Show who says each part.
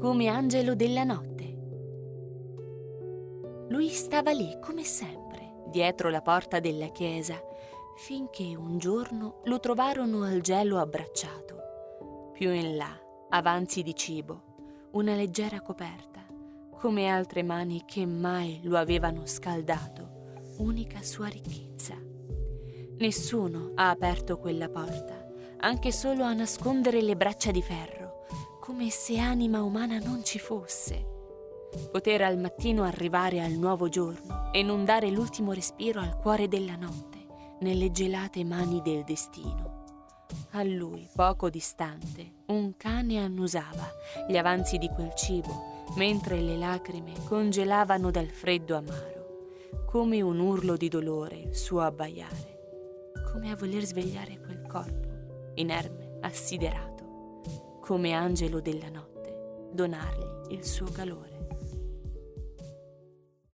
Speaker 1: come angelo della notte. Lui stava lì come sempre, dietro la porta della chiesa, finché un giorno lo trovarono al gelo abbracciato. Più in là, avanzi di cibo, una leggera coperta, come altre mani che mai lo avevano scaldato, unica sua ricchezza. Nessuno ha aperto quella porta, anche solo a nascondere le braccia di ferro, come se anima umana non ci fosse. Poter al mattino arrivare al nuovo giorno e non dare l'ultimo respiro al cuore della notte, nelle gelate mani del destino. A lui, poco distante, un cane annusava gli avanzi di quel cibo, mentre le lacrime congelavano dal freddo amaro, come un urlo di dolore il suo abbaiare, come a voler svegliare quel corpo, inerme, assiderato, come angelo della notte, donargli il suo calore.